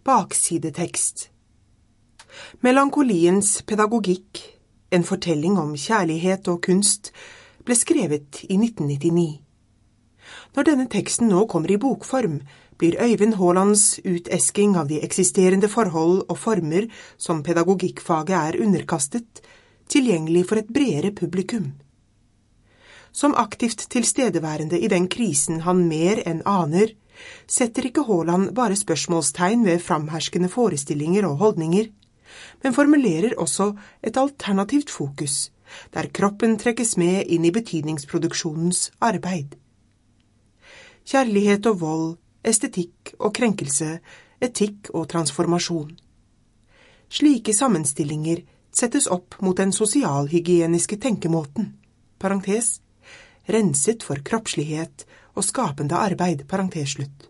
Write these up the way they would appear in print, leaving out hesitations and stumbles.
Baksidetekst. Melankoliens pedagogikk, en fortelling om kjærlighet og kunst, ble skrevet i 1999. Når denne teksten nå kommer i bokform, blir Øyvind Haalands utesking av de eksisterende forhold og former som pedagogikkfaget er underkastet, tilgjengelig for et bredere publikum. Som aktivt tilstedeværende i den krisen han mer enn aner, setter ikke Haaland bare spørsmålstegn ved framherskende forestillinger og holdninger, men formulerer også et alternativt fokus, der kroppen trekkes med inn i betydningsproduksjonens arbeid. Kjærlighet og vold, estetikk og krenkelse, etikk og transformasjon. Slike sammenstillinger settes opp mot den sosialhygieniske tenkemåten, parentes, renset for kroppslighet og skapende arbeid, parentes slutt.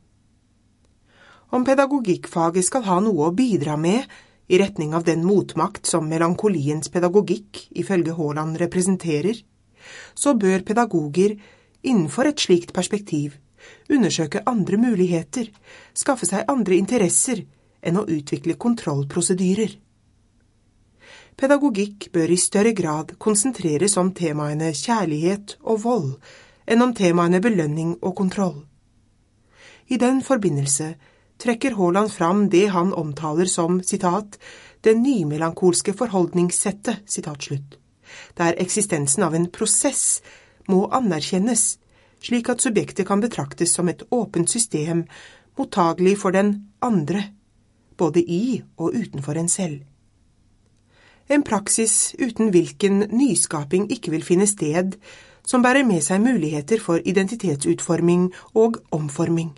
Om pedagogikkfaget skal ha noe å bidra med i retning av den motmakt som melankoliens pedagogikk ifølge Haaland representerer, så bør pedagoger innenfor et slikt perspektiv undersøke andre muligheter, skaffe seg andre interesser enn å utvikle kontrollprosedyrer. Pedagogikk bør i større grad konsentreres om temaene kjærlighet og vold enn om temaene belønning og kontroll. I den forbindelse trekker Haaland fram det han omtaler som, sitat, «det nymelankolske forholdningssettet», sitat slutt, der eksistensen av en prosess må anerkjennes, slik at subjektet kan betraktes som et åpent system, mottagelig for den andre, både i og utenfor en selv. En praksis uten hvilken nyskaping ikke vil finne sted, som bærer med seg muligheter for identitetsutforming og omforming.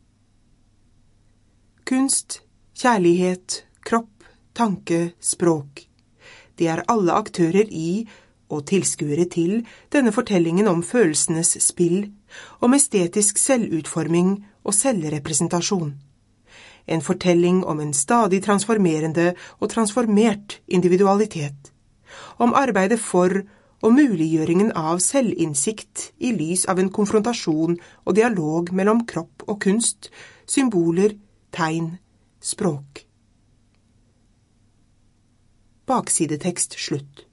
Kunst, kjærlighet, kropp, tanke, språk. De er alle aktører i, og tilskuere til, denne fortellingen om følelsenes spill, om estetisk selvutforming og selvrepresentasjon. En fortelling om en stadig transformerende og transformert individualitet, om arbeidet for og muliggjøringen av selvinnsikt i lys av en konfrontasjon og dialog mellom kropp og kunst, symboler, tegn, språk. Baksidetekst slutt.